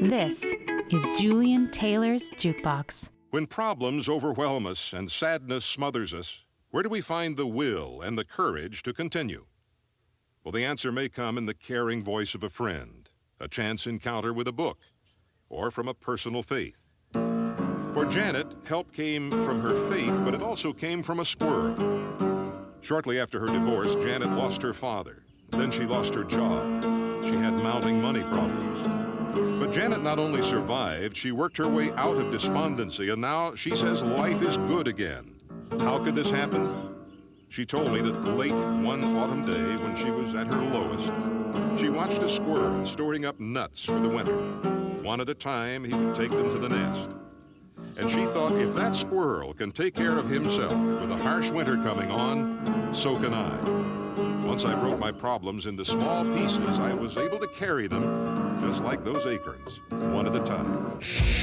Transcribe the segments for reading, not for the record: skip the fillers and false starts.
This is Julian Taylor's Jukebox. When problems overwhelm us and sadness smothers us, where do we find the will and the courage to continue? Well, the answer may come in the caring voice of a friend, a chance encounter with a book, or from a personal faith. For Janet, help came from her faith, but it also came from a squirrel. Shortly after her divorce, Janet lost her father. Then she lost her job. She had mounting money problems. But Janet not only survived, she worked her way out of despondency, and now she says life is good again. How could this happen? She told me that late one autumn day when she was at her lowest, she watched a squirrel storing up nuts for the winter. One at a time, he would take them to the nest. And she thought, if that squirrel can take care of himself with a harsh winter coming on, so can I. Once I broke my problems into small pieces, I was able to carry them just like those acorns, one at a time.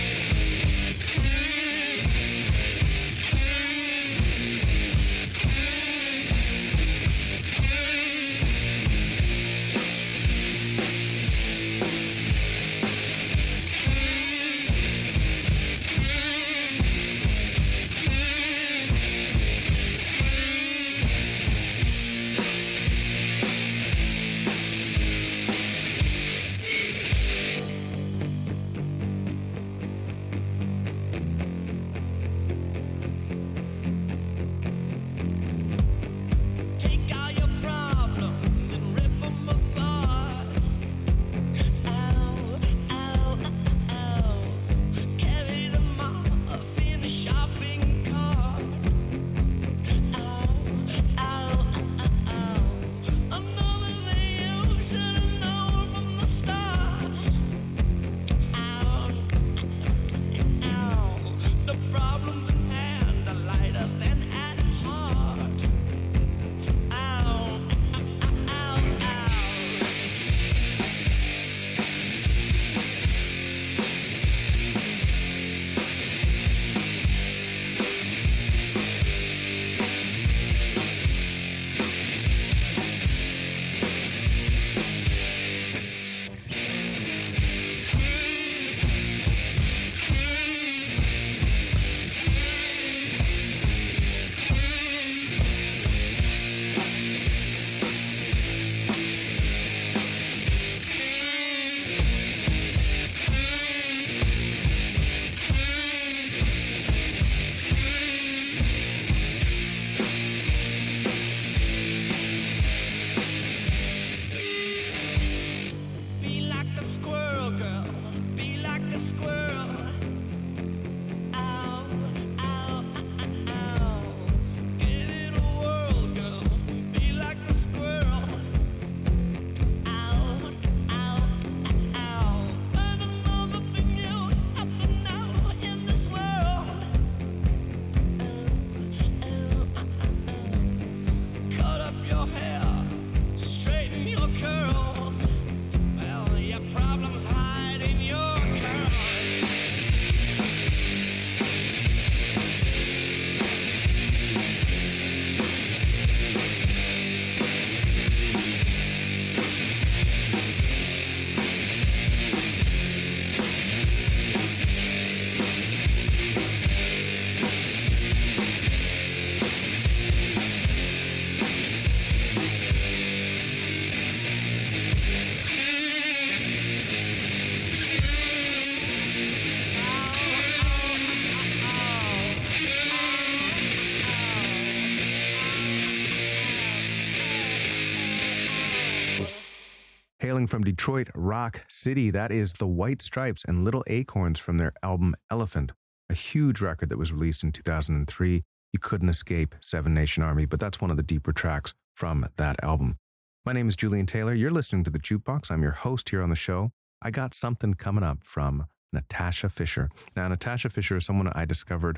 Hailing from Detroit Rock City, that is the White Stripes and Little Acorns from their album Elephant, a huge record that was released in 2003. You couldn't escape Seven Nation Army, but that's one of the deeper tracks from that album. My name is Julian Taylor. You're listening to The Jukebox. I'm your host here on the show. I got something coming up from Natasha Fisher. Now, Natasha Fisher is someone I discovered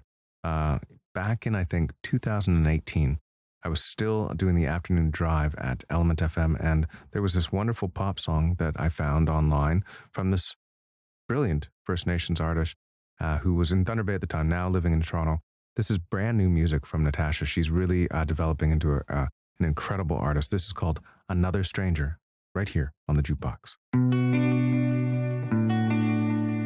back in, I think, 2018. I was still doing the afternoon drive at Element FM, and there was this wonderful pop song that I found online from this brilliant First Nations artist who was in Thunder Bay at the time, now living in Toronto. This is brand new music from Natasha. She's really developing into an incredible artist. This is called Another Stranger, right here on The Jukebox.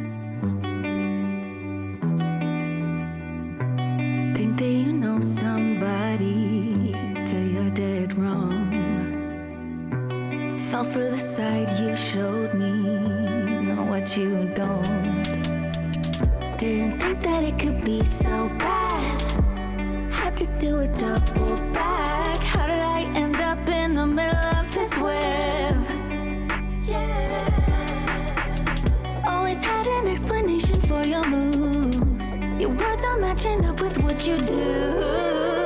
for the side you showed me, not what you don't. Didn't think that it could be so bad. Had to do a double back. How did I end up in the middle of this web? Always had an explanation for your moves. Your words are matching up with what you do.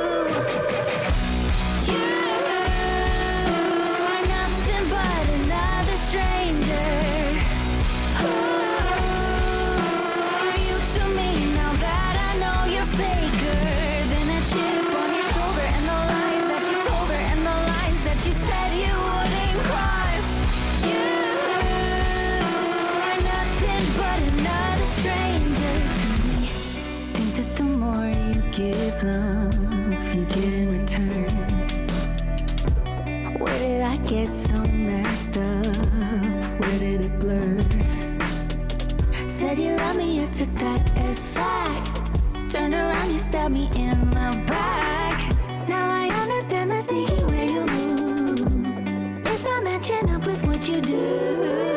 Love you get in return. Where did I get so messed up? Where did it blur? Said you love me, I took that as fact. Turned around, you stabbed me in the back. Now I understand the sneaky way you move. It's not matching up with what you do.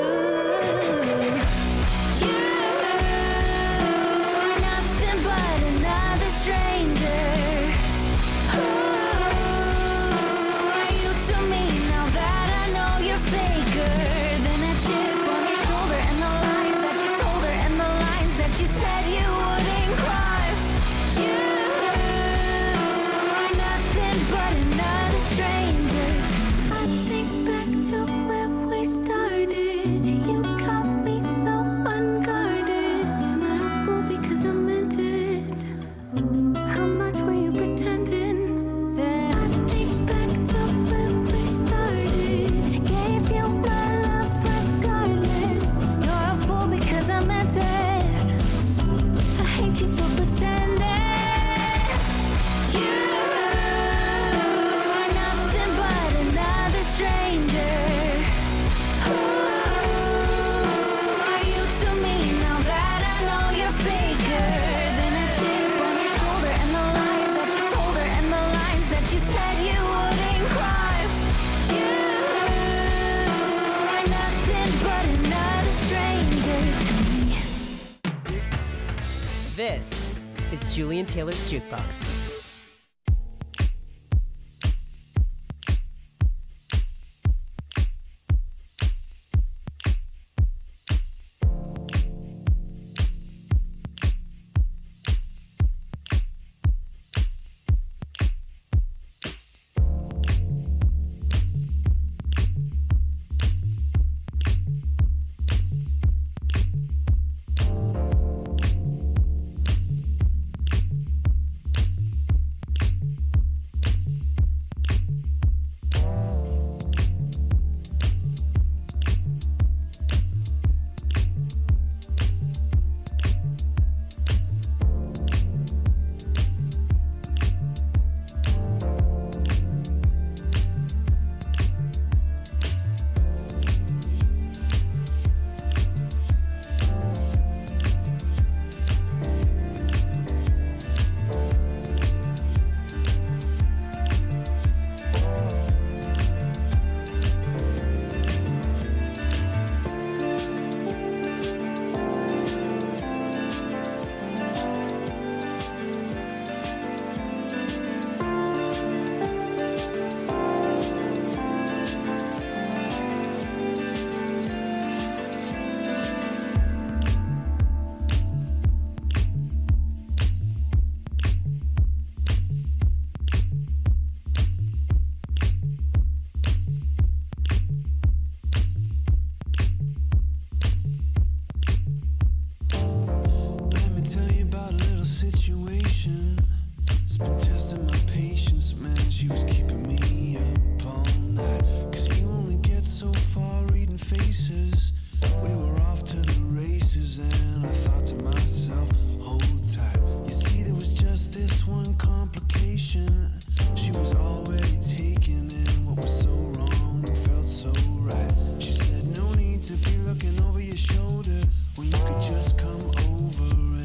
This is Julian Taylor's Jukebox.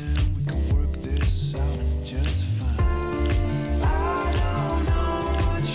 Just fine. I don't know what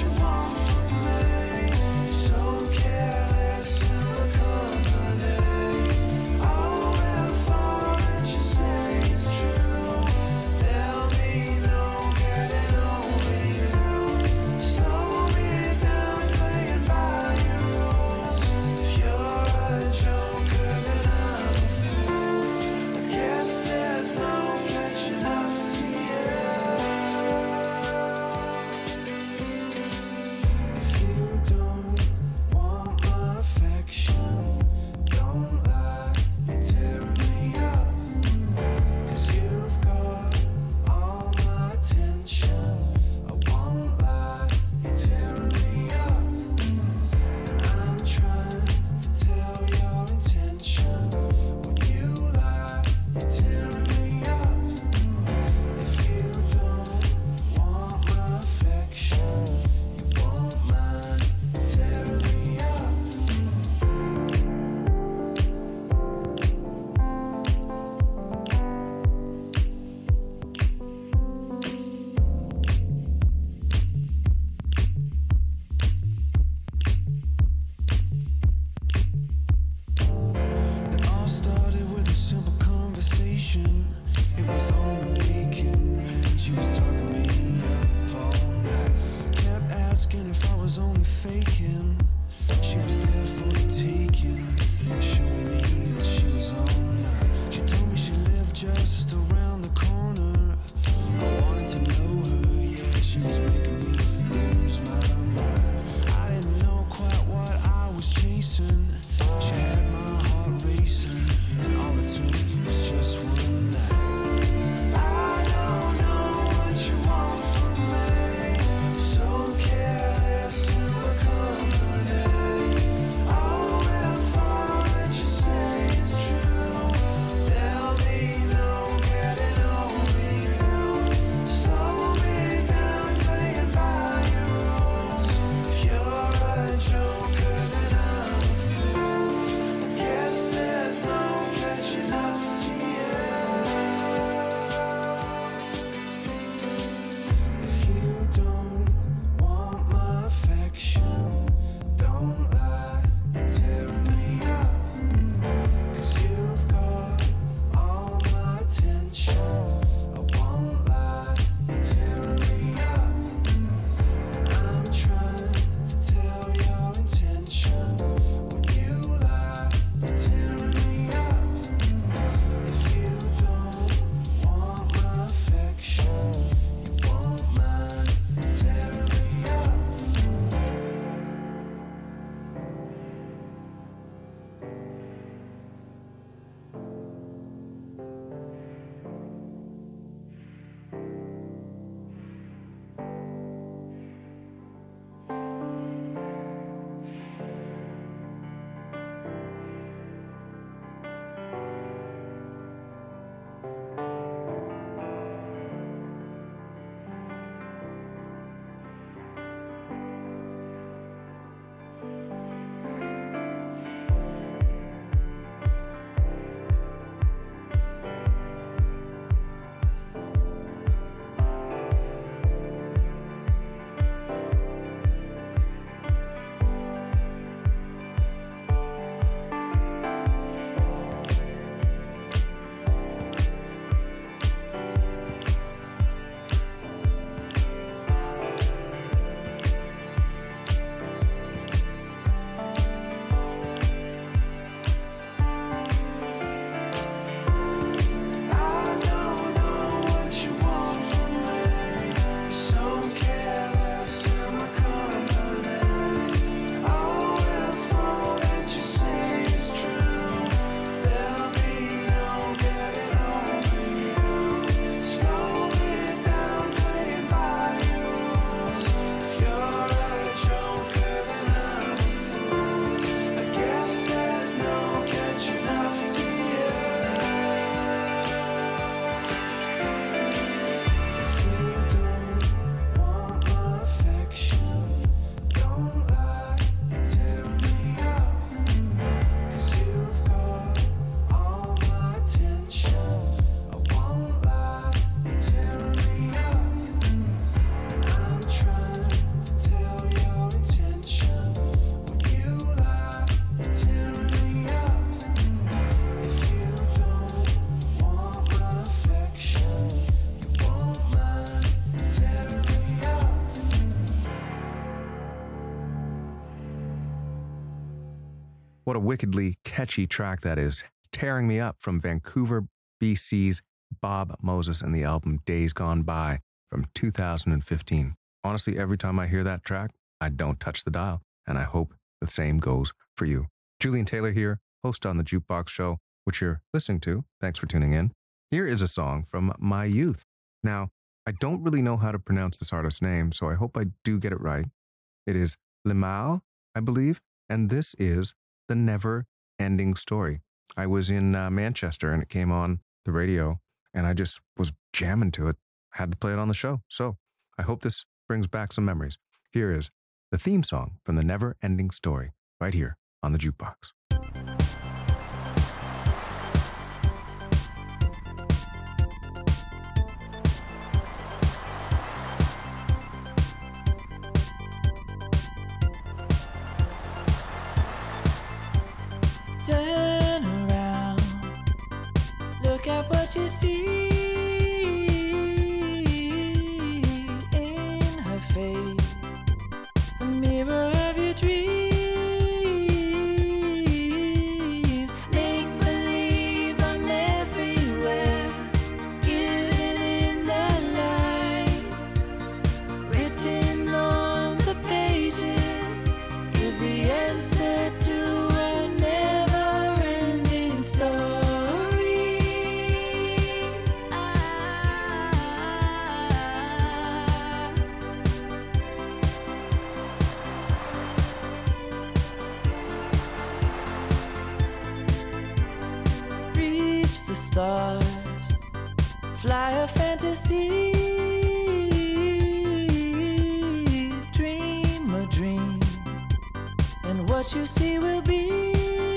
What a wickedly catchy track that is. Tearing Me Up from Vancouver, BC's Bob Moses and the album Days Gone By from 2015. Honestly, every time I hear that track, I don't touch the dial, and I hope the same goes for you. Julian Taylor here, host on the Jukebox Show, which you're listening to. Thanks for tuning in. Here is a song from my youth. Now, I don't really know how to pronounce this artist's name, so I hope I do get it right. It is Limahl, I believe, and this is The Never Ending Story. I was in Manchester and it came on the radio and I just was jamming to it. Had to play it on the show. So I hope this brings back some memories. Here is the theme song from The Never Ending Story right here on the Jukebox. Turn around, look at what you see in her face, a mirror of your dreams. Make believe I'm everywhere, giving in the light. Written on the pages is the answer to a never-ending story. Reach the stars, fly a fantasy, dream a dream, and what you see will be.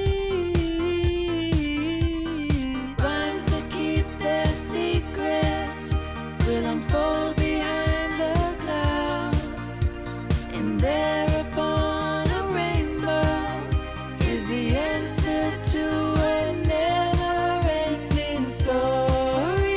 Rhymes that keep their secrets will unfold behind the clouds, and there upon a rainbow is the answer to a never-ending story.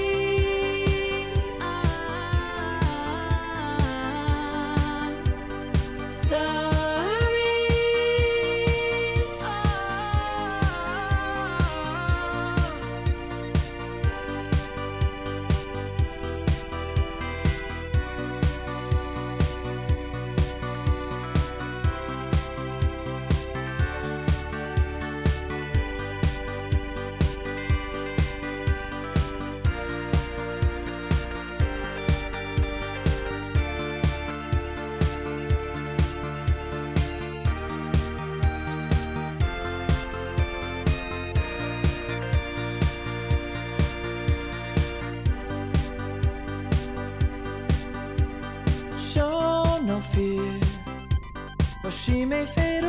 Show no fear, or she may fade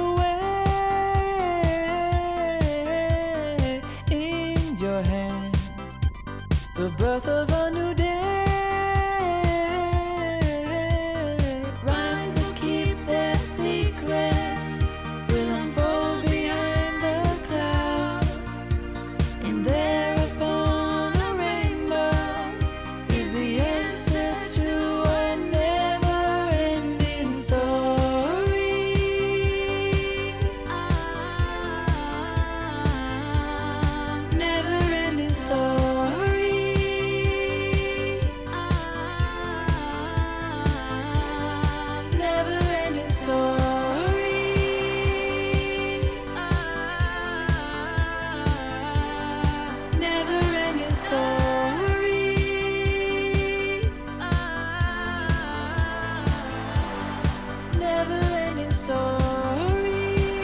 away. In your hand, the birth of a new day. Rhymes that keep their secrets will unfold behind the clouds, and there upon a rainbow is the answer to a never-ending story. Never-ending story. Never-ending story. Never-ending story. Never-ending story.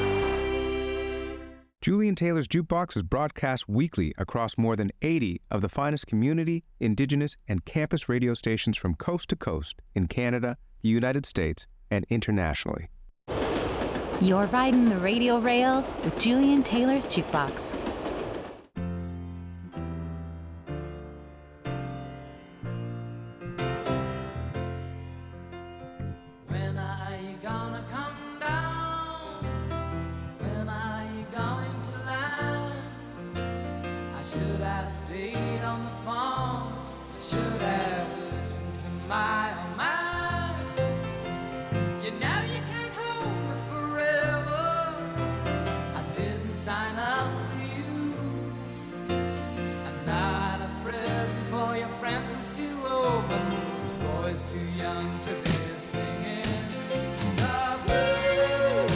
Julian Taylor's Jukebox is broadcast weekly across more than 80 of the finest community, indigenous, and campus radio stations from coast to coast in Canada, the United States, and internationally. You're riding the radio rails with Julian Taylor's Jukebox. When are you gonna come down? When are you going to land? I should have stayed on the phone. I should have listened to my own mind. You know you can't hold me forever. I too young to be singing the blues.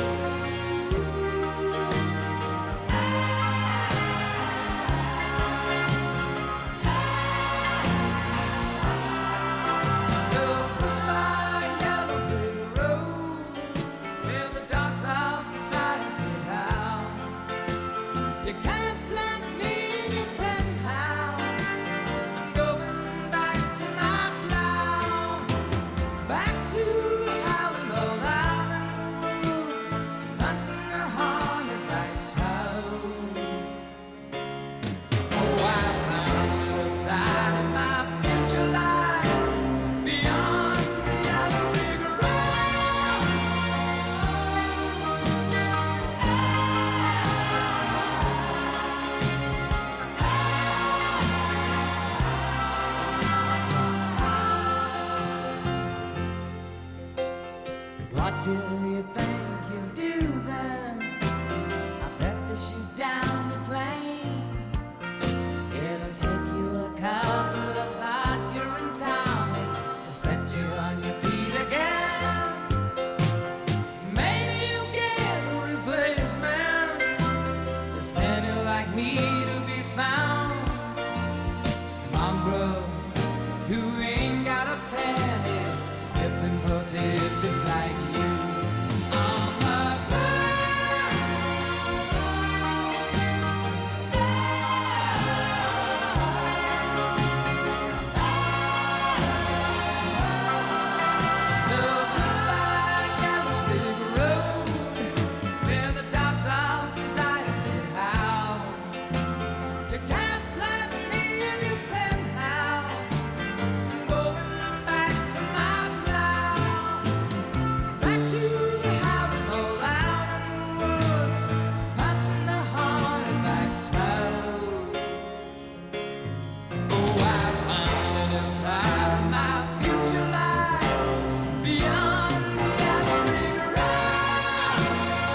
So goodbye, yellow brick road, where the dogs of society howl. You can't plant me in your penthouse. I'm going back to my plow, back to the howling old island woods, hunting the hornet-back toad. Oh, I found a side of my future lies beyond the yellow brick road. What do you think you'll do then? I bet they shoot down the plane. It'll take you a couple of arguing tonics to set you on your feet again. Maybe you'll get a replacement. There's plenty like me to be found. Mongrels who ain't got a penny, stiffing footed is like you. On the ground. So goodbye, yellow brick road, where the dogs of society howl. You can't plant me in your penthouse. I'm going back to my plow, back to the howling old island woods, hunting the hornet-back toad. Oh, I found a side of my future lies beyond the yellow brick road.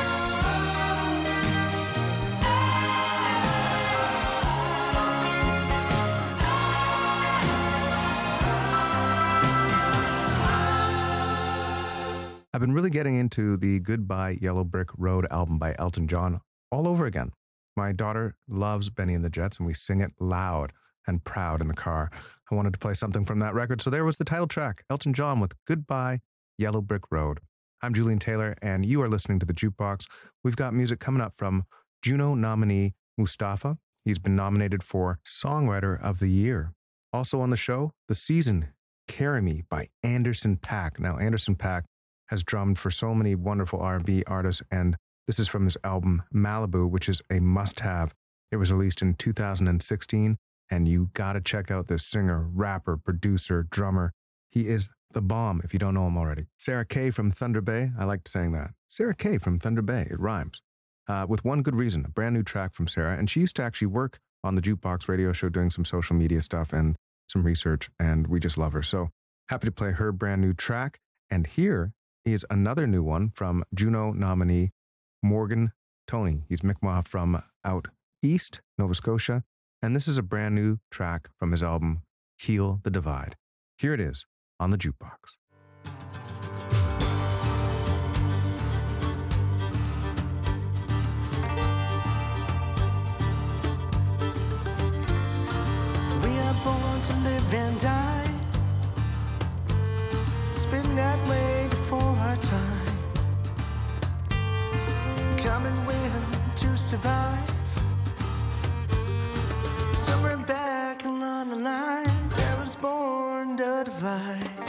I've been really getting into the Goodbye Yellow Brick Road album by Elton John all over again. My daughter loves Benny and the Jets, and we sing it loud and proud in the car. I wanted to play something from that record, so there was the title track, Elton John with Goodbye Yellow Brick Road. I'm Julian Taylor, and you are listening to The Jukebox. We've got music coming up from Juno nominee Mustafa. He's been nominated for Songwriter of the Year. Also on the show, The Season, Carry Me by Anderson .Paak. Now, Anderson .Paak has drummed for so many wonderful R&B artists, and this is from his album Malibu, which is a must-have. It was released in 2016, and you gotta check out this singer, rapper, producer, drummer. He is the bomb if you don't know him already. Sarah Kay from Thunder Bay. I liked saying that. Sarah Kay from Thunder Bay. It rhymes. With One Good Reason, a brand new track from Sarah. And she used to actually work on the Jukebox radio show doing some social media stuff and some research, and we just love her. So happy to play her brand new track. And here is another new one from Juno nominee Morgan Toney. He's Mi'kmaq from out east, Nova Scotia. And this is a brand new track from his album, Heal the Divide. Here it is on the Jukebox. We are born to live and die. It's been that way before our time. Come and win to survive. Somewhere back along the line, there was born the divide.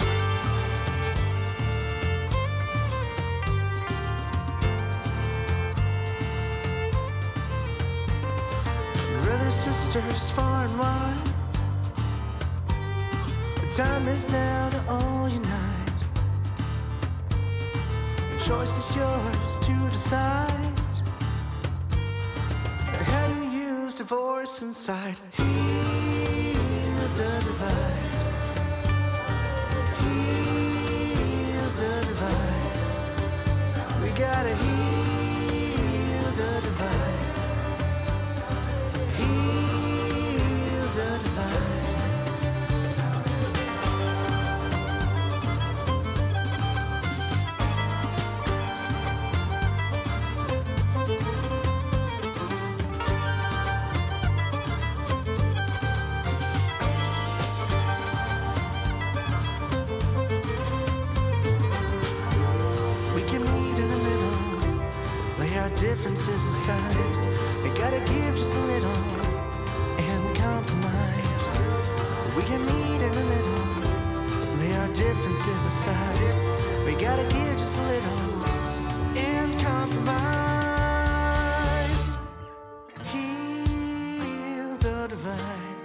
Brothers, sisters, far and wide, the time is now to all unite. The choice is yours to decide how you use the voice inside. Heal the divide. Heal the divide. We gotta heal the divide. Heal the divide. We can meet in the middle, lay our differences aside. We gotta give just a little and compromise. Heal the divide.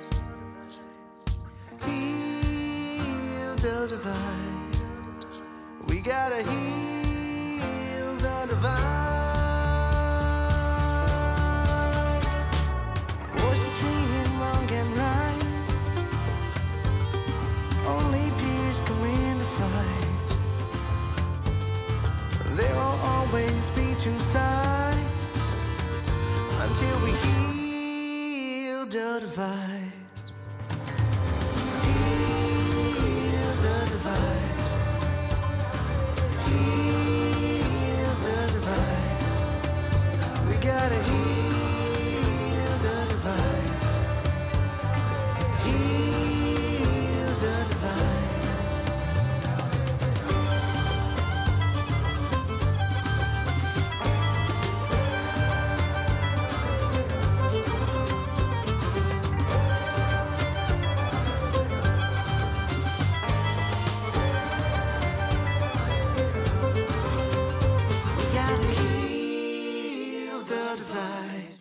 Heal the divide. We gotta heal the divide. Wars between wrong and right. Only peace can win the fight. There will always be two sides until we heal the divide. Heal the divide. Heal the divide. We gotta heal the divide. Heal the divide. We gotta heal the divide.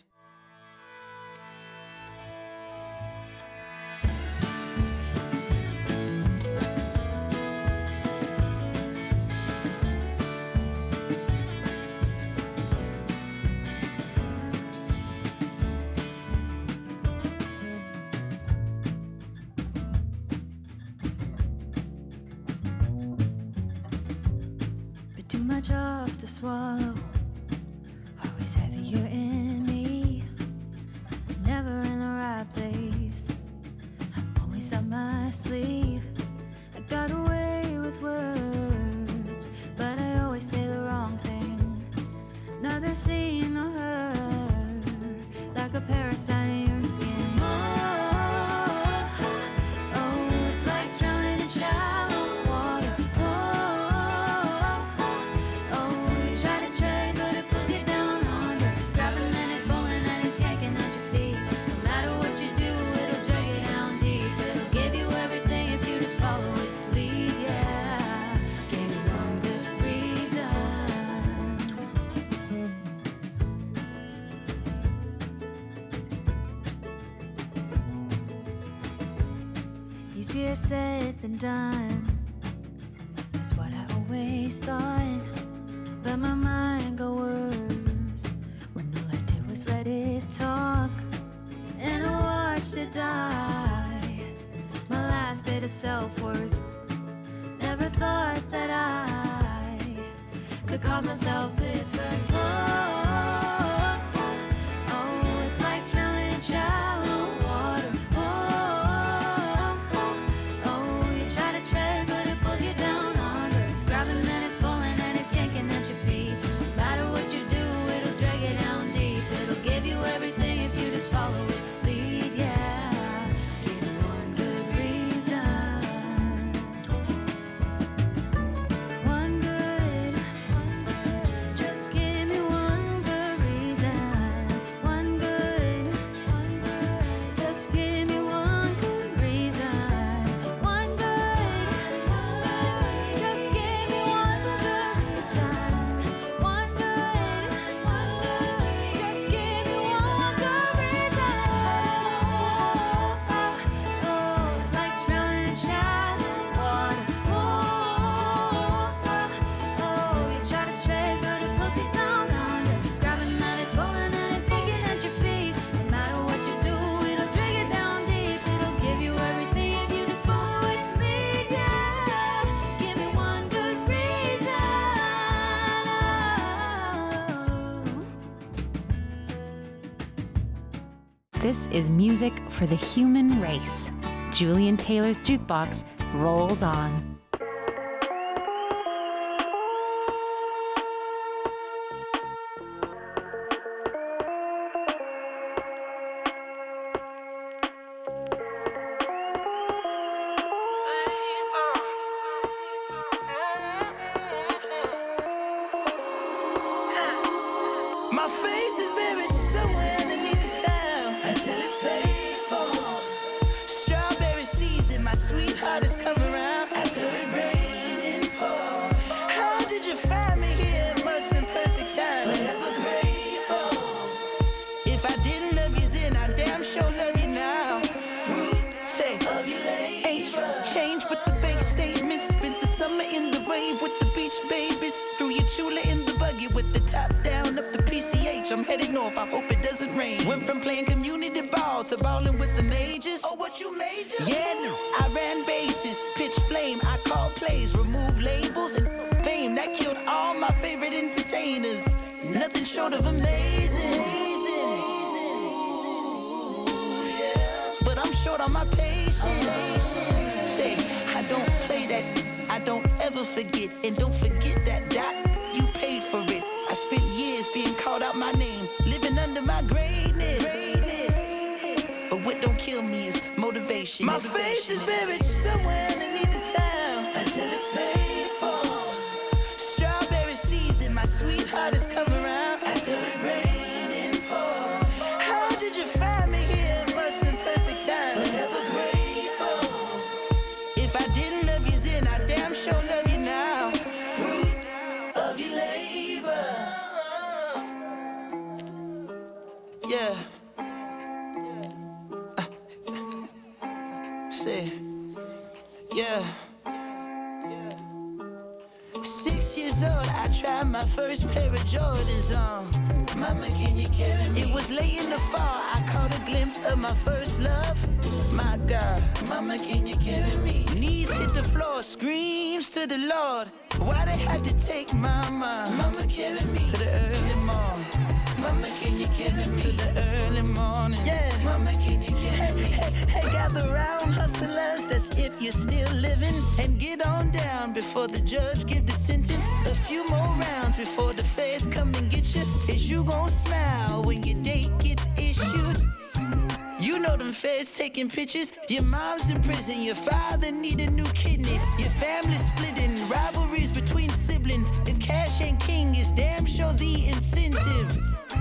But too much off to swallow, always heavier in me, never in the right place. I'm always up my sleeve. I got away with words, but I always say the wrong thing. Neither seen nor heard, like a parasite in your skin. Oh, it's like drowning in shallow water. Oh, you try to trade, but it pulls you down under. It's grabbing and it's pulling and it's yanking at your feet. No matter what you do, it'll drag you down deep. It'll give you everything if you just follow its lead. Yeah, give me one good reason. Easier said than done, that's what I always thought. But my mind got worse when all I did was let it talk. And I watched it die, my last bit of self-worth. Never thought that I could cause myself this hurt. Oh, it's like drowning in shallow water. Oh, you try to tread, but it pulls you down under. It's grabbing and it's pulling and it's yanking at your feet. No matter what you do, it'll drag you down deep. It'll give you everything if you just follow its lead. Yeah, give me one good reason. One good, just give me one good reason. One good, just give me one good reason. One good, just give me one good reason. One good, just give me one good reason. Oh, it's like drowning in shallow water. Oh, you try to tread, but it pulls you down under. It's grabbing and it's pulling and it's yanking at your feet. No matter what you do, it'll drag you down deep. It'll give you everything if you just follow its lead. Yeah, give me one good reason. This is music for the human race. Julian Taylor's Jukebox rolls on. My faith is buried somewhere underneath the town until it's paid for. Strawberry season. fall to ballin' with the majors. Oh, what you major? Yeah, I ran bases, pitch flame, I call plays, remove labels and fame. That killed all my favorite entertainers. Nothing short of amazing. But I'm short on my patience. Say, I don't play that, I don't ever forget. And don't forget that dot, you paid for it. I spent years being called out my name, living under my greatness. But what don't kill me is motivation. My faith is buried somewhere underneath the town until it's paid for. Strawberry season, my sweetheart has come around after it rained and poured. How did you find me here? It must been perfect time. Forever grateful. If I didn't love you then, I damn sure love you now. Fruit of your labor. Yeah. Say, yeah. 6 years old, I tried my first pair of Jordans on. Mama, can you carry me? It was late in the fall, I caught a glimpse of my first love. My God, Mama, can you carry me? Knees hit the floor, screams to the Lord. Why they had to take Mama? Mama, carry me to the early morning. Mama, can you carry me to the early morning? Yeah, Mama, can you carry me? Hey, gather round, hustlers, that's if you're still living. And get on down before the judge give the sentence. A few more rounds before the feds come and get you. Is you gon' smile when your date gets issued? You know them feds taking pictures. Your mom's in prison, your father need a new kidney. Your family splitting, rivalries between siblings. If cash ain't king, it's damn sure the incentive.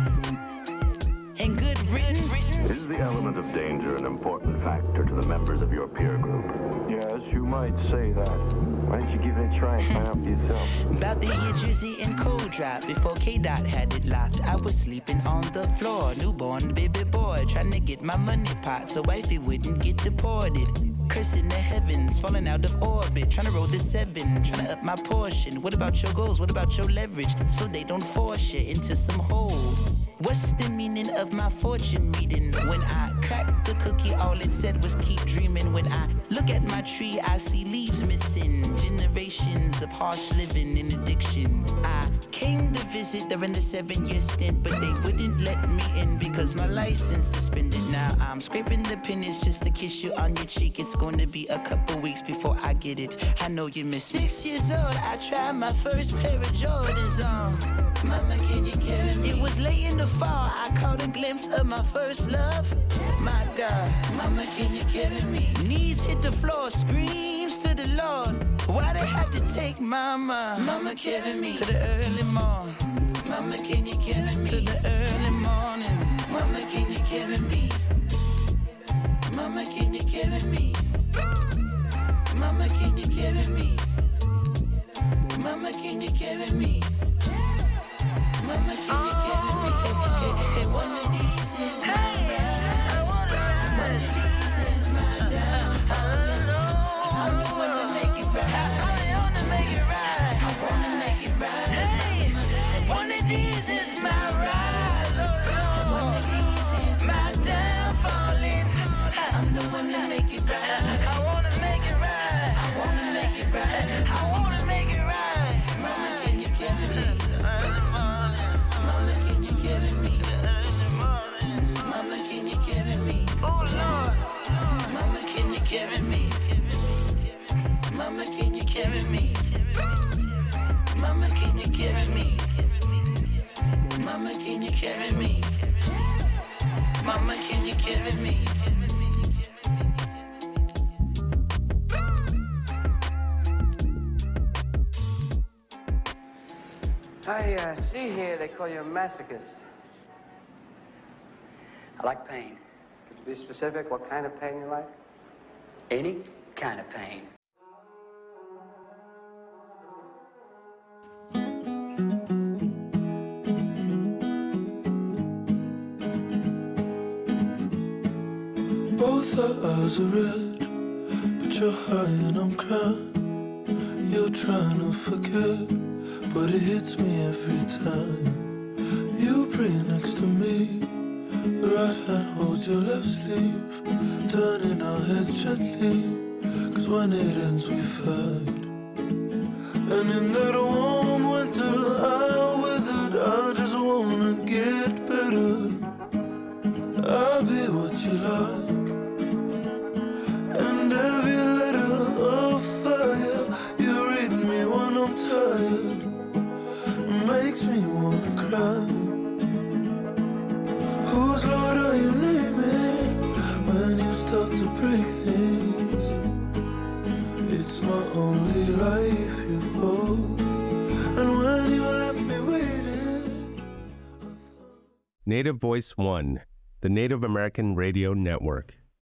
And good riddance. Is the element of danger an important factor to the members of your peer group? Yes, you might say that. Why don't you give it a try and find out for yourself? About the year Drizzy and Cold Drop, before K-Dot had it locked, I was sleeping on the floor. Newborn baby boy, trying to get my money pot so wifey wouldn't get deported. Cursing the heavens, falling out of orbit, trying to roll the 7, trying to up my portion. What about your goals? What about your leverage? So they don't force you into some hole. What's the meaning of my fortune reading? When I cracked the cookie, all it said was keep dreaming. When I look at my tree, I see leaves missing. Generations of harsh living and addiction. I came to visit during the 7-year stint, but they wouldn't let me in because my license suspended. Now I'm scraping the pennies just to kiss you on your cheek. It's gonna be a couple weeks before I get it. I know you miss me. 6 years old, I tried my first pair of Jordans on. Mama, can you carry me? It was late in the fall, I caught a glimpse of my first love. My God, Mama, can you carry me? Knees hit the floor, screams to the Lord. Why they have to take Mama? Mama, carry me to the early morning. Mama, can you carry me to the early morning? Mama, can you carry me? Mama, can you carry me? Mama, can you carry me? Mama, can you carry me? Mama, can you carry me? Hey, one of these is my rise. One of these is my downfall. I'm the one to make it right. I wanna make it right. I wanna make it right. One of these is my rise. One of these is my downfall. I'm the one to make it right. I wanna make it right. I wanna make it right. I wanna make it right. Mama, can you carry me? Mama, can you carry me? Mama, can you carry me? Oh Lord, Mama, can you carry me? Mama, can you carry me? Mama, can you carry me? Mama, can you carry me? Mama, can you carry me? I see here they call you a masochist. I like pain. Could you be specific what kind of pain you like? Any kind of pain. Both our eyes are red, but you're high and I'm crying. You're trying to forget, but it hits me every time. You pray next to me, right hand holds your left sleeve, turning our heads gently, 'cause when it ends we fight. And in that warm winter I withered, I just wanna get better. I'll be what you like, and every letter of fire you read me when I'm tired makes me wanna cry. Whose Lord are you naming when you start to break things? It's my only life you hold, and when you left me waiting. Native Voice One, the Native American Radio Network.